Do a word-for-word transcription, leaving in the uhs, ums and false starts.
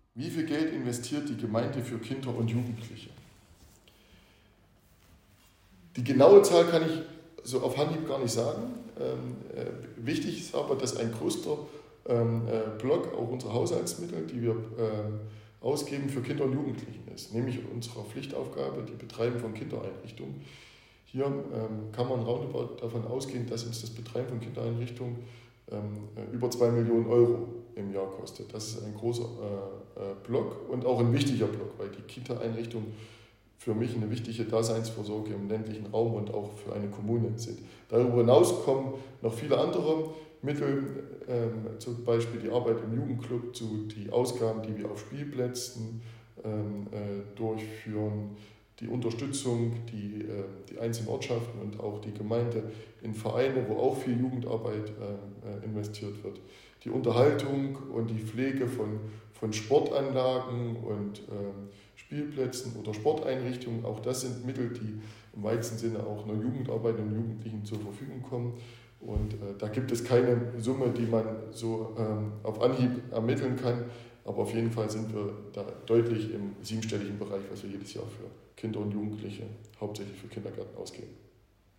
Wie viel Geld investiert die Gemeinde für Kinder und Jugendliche? Die genaue Zahl kann ich so auf Anhieb gar nicht sagen. Ähm, äh, wichtig ist aber, dass ein größter ähm, äh, Block auch unserer Haushaltsmittel, die wir ähm, ausgeben für Kinder und Jugendlichen ist, nämlich unsere Pflichtaufgabe, die Betreiben von Kindereinrichtungen. Hier ähm, kann man roundabout davon ausgehen, dass uns das Betreiben von Kindereinrichtungen ähm, über zwei Millionen Euro im Jahr kostet. Das ist ein großer äh, äh, Block und auch ein wichtiger Block, weil die Kindereinrichtungen für mich eine wichtige Daseinsvorsorge im ländlichen Raum und auch für eine Kommune sind. Darüber hinaus kommen noch viele andere Mittel, ähm, zum Beispiel die Arbeit im Jugendclub, zu die Ausgaben, die wir auf Spielplätzen ähm, äh, durchführen, die Unterstützung, die, äh, die einzelnen Ortschaften und auch die Gemeinde in Vereine, wo auch viel Jugendarbeit äh, investiert wird. Die Unterhaltung und die Pflege von, von Sportanlagen und ähm, Spielplätzen oder Sporteinrichtungen, auch das sind Mittel, die im weitesten Sinne auch einer Jugendarbeit und Jugendlichen zur Verfügung kommen. Und äh, da gibt es keine Summe, die man so ähm, auf Anhieb ermitteln kann, aber auf jeden Fall sind wir da deutlich im siebenstelligen Bereich, was wir jedes Jahr für Kinder und Jugendliche, hauptsächlich für Kindergärten ausgeben.